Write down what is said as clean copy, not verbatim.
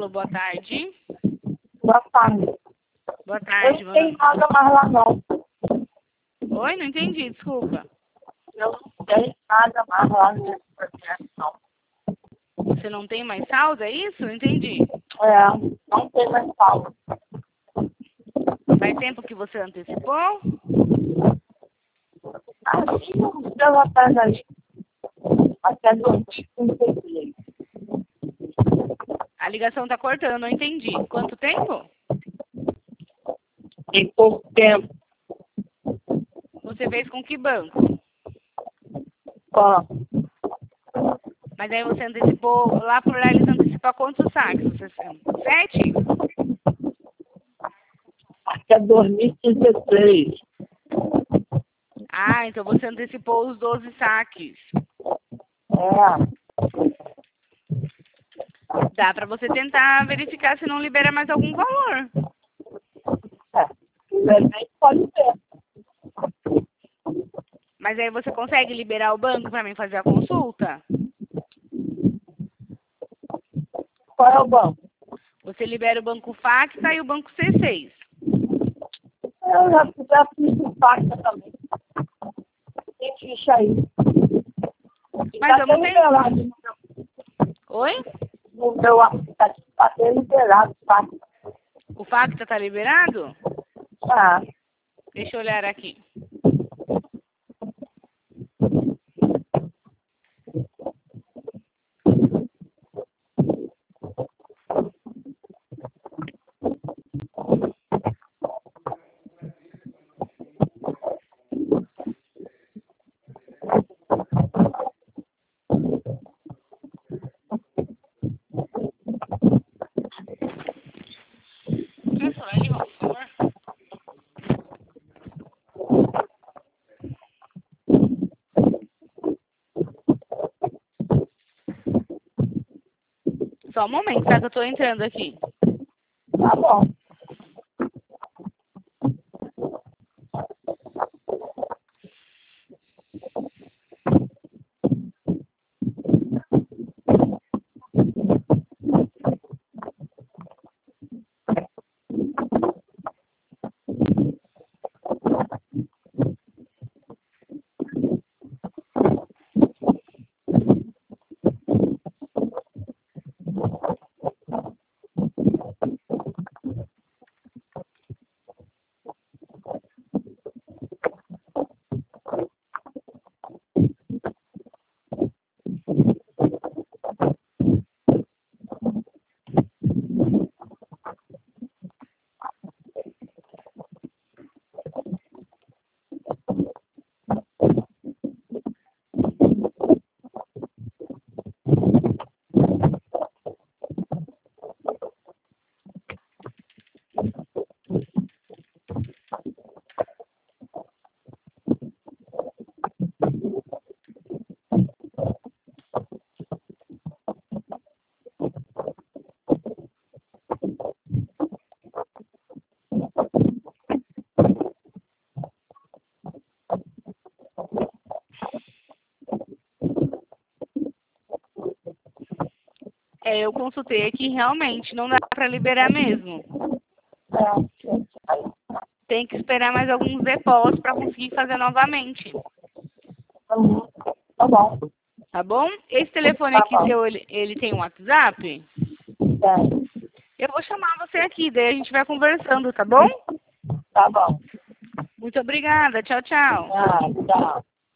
Alô, boa tarde. Boa tarde. Boa tarde, Eu não tenho nada mais lá, não. Oi, não entendi, desculpa. Eu não tenho nada mais lá nesse projeto, não. Você não tem mais saldo, é isso? Não entendi. Não tem mais saldo. Faz tempo que você antecipou? Assim, uns dias atrás ali. Até 2033. A ligação tá cortando, não entendi. Quanto tempo? Tem pouco tempo. Você fez com que banco? Ó, Mas aí você antecipou, lá por lá eles antecipam quantos saques? 7? até 2033. Ah, então você antecipou os 12 saques. Dá pra você tentar verificar se não libera mais algum valor. Infelizmente pode ser. Mas aí você consegue liberar o banco pra mim fazer a consulta? Qual é o banco? Você libera o banco Facta e o banco C6. Eu já fiz o pacto também. Tem ficha aí. Mas eu não tenho... liberado. Oi? No meu aplicativo está até liberado o pacto. O Facta tá liberado? Tá. Deixa eu olhar aqui. Só um momento, tá? Que eu tô entrando aqui. Tá bom. Eu consultei aqui, realmente, não dá pra liberar mesmo. Tem que esperar mais alguns depósitos pra conseguir fazer novamente. Tá bom. Tá bom? Esse telefone aqui seu, ele tem um WhatsApp? Eu vou chamar você aqui, daí a gente vai conversando, tá bom? Tá bom. Muito obrigada. Tchau, tchau. Tchau.